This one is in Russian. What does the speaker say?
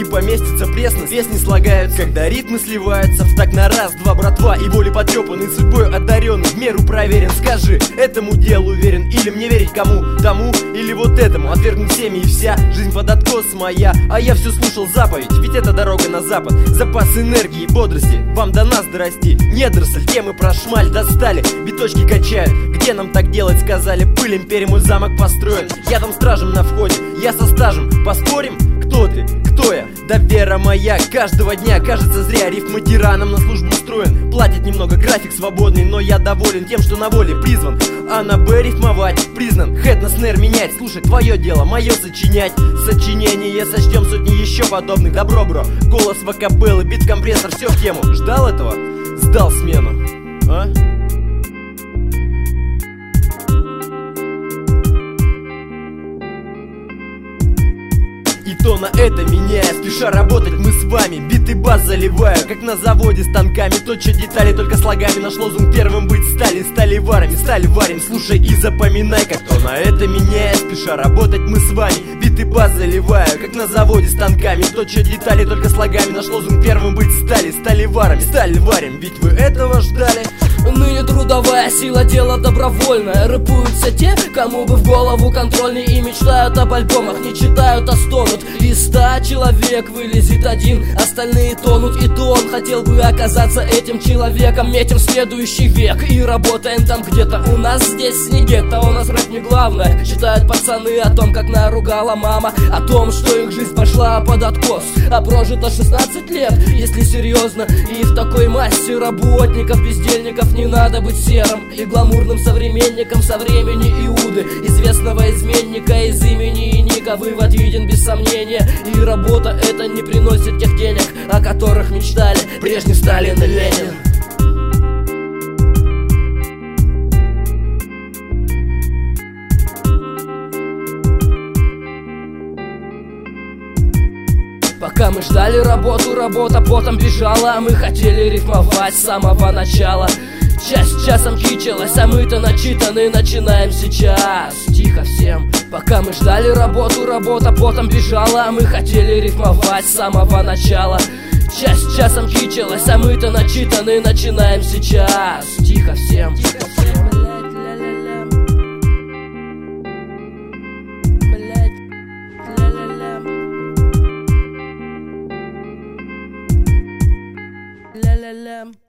и поместится пресно. Песни слагаются, когда ритмы сливаются в так на раз, два, братва. И более потрепанный, судьбой одаренный, в меру проверен. Скажи, этому делу уверен, или мне верить кому? Тому или вот этому? Отвергнут всеми и вся жизнь под откос моя. А я все слушал заповедь, ведь это дорога на запад. Запас энергии и бодрости вам до нас дорасти. Недоросль, темы про шмаль достали, биточки качают. Где нам так делать, сказали, пыль империи мой замок построен. Я там стражем на входе, я со стажем. Поспорим? Кто ты? Кто я? Да вера моя каждого дня кажется зря. Рифмы тираном на службу устроен. Платит немного, график свободный, но я доволен тем, что на воле призван. А на Б рифмовать признан. Хэт на снэр менять. Слушай, твое дело, мое сочинять. Сочинение сочтем сотни еще подобных. Добро, бро, голос вокабеллы, бит-компрессор, все в тему. Ждал этого? Сдал смену. А? И то на это меняя, спеша работать мы с вами. Бит и бас заливаю, как на заводе станками. Точат детали только слогами. Наш лозунг первым быть стали. Стали варами, стали варим. Слушай и запоминай, как то на это меняя, спеша работать мы с вами. Бит и бас заливаю, как на заводе станками. Точат детали только слогами. Наш лозунг первым быть стали. Стали варами, стали варим. Ведь вы этого ждали. Ныне трудовая сила, дело добровольное. Рэпуют все те, кому бы в голову контрольный. И мечтают об альбомах, не читают, а стонут. Из 100 человек вылезет один, остальные тонут. И то он хотел бы оказаться этим человеком. Метим следующий век и работаем там где-то. У нас здесь не гетто, у нас рэп не главное. Читают пацаны о том, как наругала мама, о том, что их жизнь пошла под откос. А прожито 16 лет, если серьезно. И в такой массе работников, бездельников не надо быть серым и гламурным современником со времени Иуды, известного изменника из имени и ника. Вывод виден без сомнения. И работа это не приносит тех денег, о которых мечтали прежний Сталин и Ленин. Пока мы ждали работу, работа потом бежала. Мы хотели рифмовать с самого начала. Часть часом кичилась, а мы-то начитаны. Начинаем сейчас, тихо всем. Пока мы ждали работу, работа потом бежала. Мы хотели рифмовать с самого начала. Часть часом кичилась, а мы-то начитаны. Начинаем сейчас, тихо всем. Ля-ля-ля.